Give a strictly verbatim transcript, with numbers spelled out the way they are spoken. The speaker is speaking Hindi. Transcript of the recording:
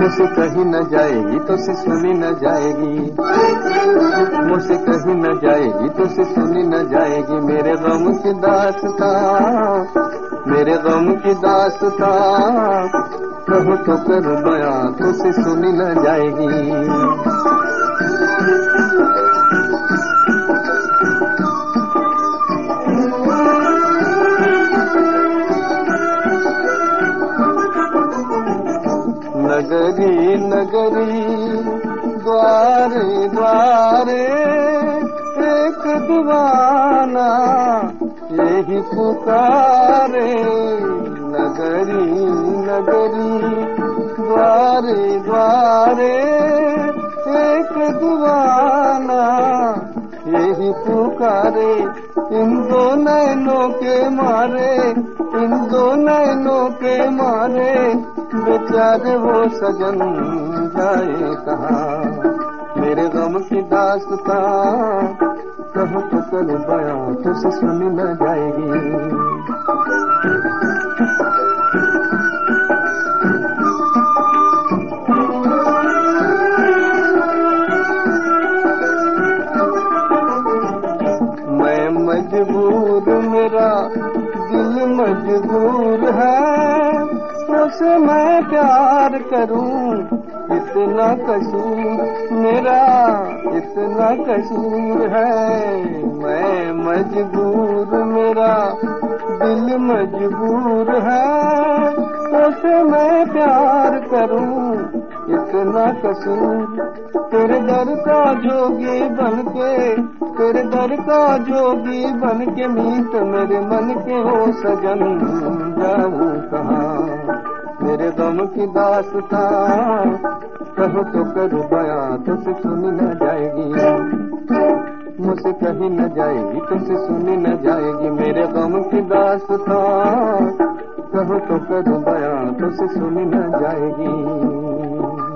मुझसे कहीं न जाएगी तो से सुनी न जाएगी, मुझसे कहीं न जाएगी तो से सुनी न जाएगी। मेरे गम की दास्तां, मेरे गम की दास्तां कहूँ तो करूँ बयां तो से सुनी न जाएगी। नगरी नगरी द्वारे द्वारे एक दीवाना यही पुकारे। नगरी नगरी द्वारे द्वारे एक दीवाना यही पुकारे। इन दो नैनों के मारे, इन दो नैनों के मारे बेचारे वो सजन जाए कहाँ। मेरे गम की दास्तां कहूँ तो करूँ बयां तो से सुनी न जाएगी। मैं मजबूर, मेरा दिल मजबूर है, उसे मैं प्यार करूं इतना कसूर मेरा, इतना कसूर है। मैं मजबूर, मेरा दिल मजबूर है, उसे मैं प्यार करूं इतना कसूर। तेरे दर का जोगी बनके, तेरे दर का जोगी बनके मीत मेरे मन के हो सजन जाऊं कहाँ। मेरे गम की दास्तां कहूँ तो करूँ बयां तो से सुनी न जाएगी, मुझसे कहीं न जाएगी तो से सुनी न जाएगी। मेरे गम की दास्तां कहूँ तो करूँ बयां तो से सुनी न जाएगी।